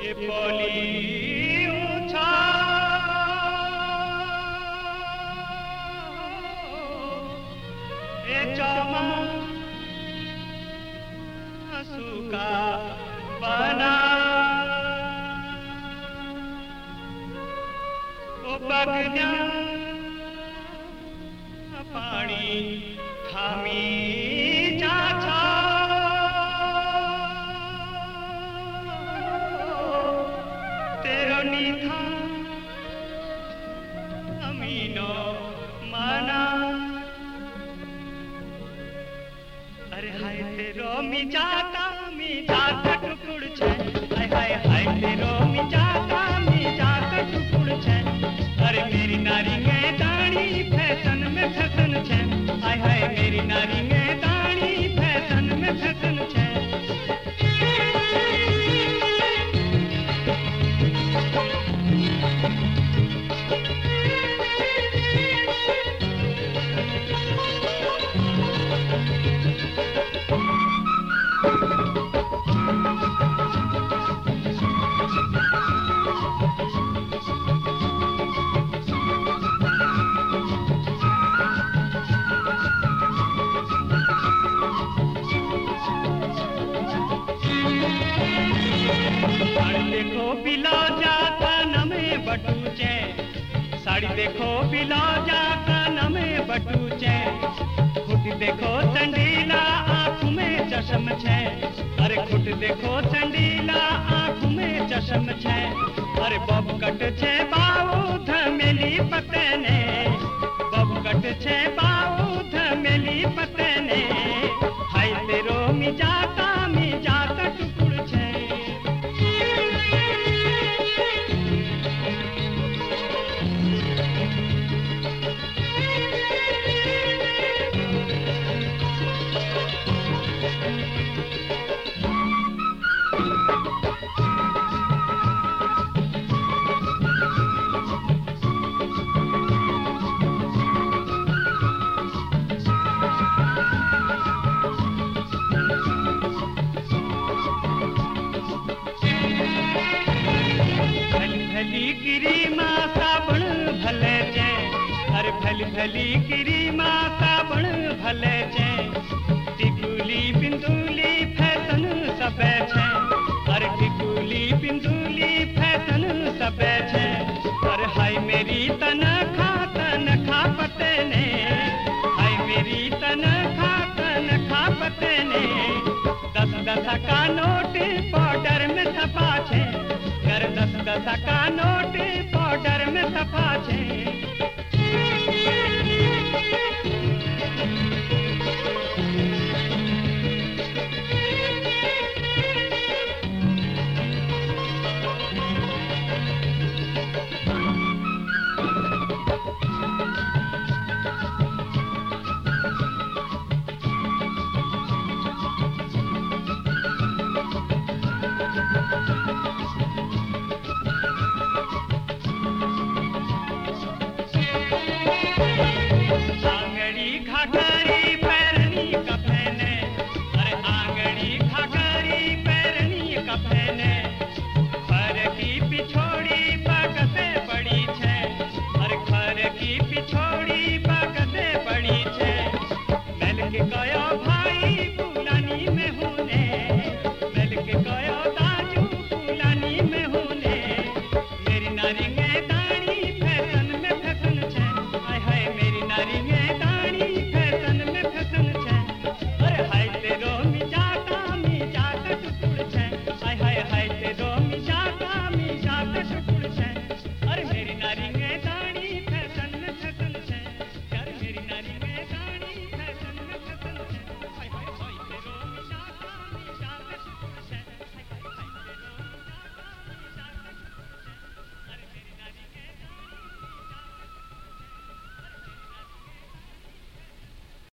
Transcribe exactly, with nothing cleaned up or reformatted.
ये पोली ऊंचा ये चौमा सुका बना ओ बगना पानी थामी चाचा तेरो नीथा अमीनो माना अरे हाय तेरो मी जाता मी जाता टुकुड़ छे हाय हाय हाय तेरो मी जाता मी जाता टुकुड़ छे अरे मेरी नारी में दानी फैशन में फैशन छे हाय हाय मेरी नारी में दानी फैशन में फैशन छे देखो बिला जाता नमे बटूचे साड़ी देखो बिला जाता नमे बटूचे खुट देखो चंडीला आँख में चश्म छे अरे खुट देखो चंडीला आँख में चश्म छे अरे बब कट छे बाऊ धमेली पतने बब कट छे बाऊ धमेली पतने हाय तेरो मी जाता मी जाता टुकुड़ छे भली गिरी माँ साबण भले चे अरे भली भली गिरी माँ साबण भले चे टिकुली बिंदुली फैशन सबे छे अरे टिकुली बिंदुली फैशन सबे छे अरे हाय मेरी तनखा तनखा पते ने हाय मेरी तनखा तनखा पते ने दस दस का नोट पाउडर में छपा छे दस दस का नोट पाउडर में छपा छे।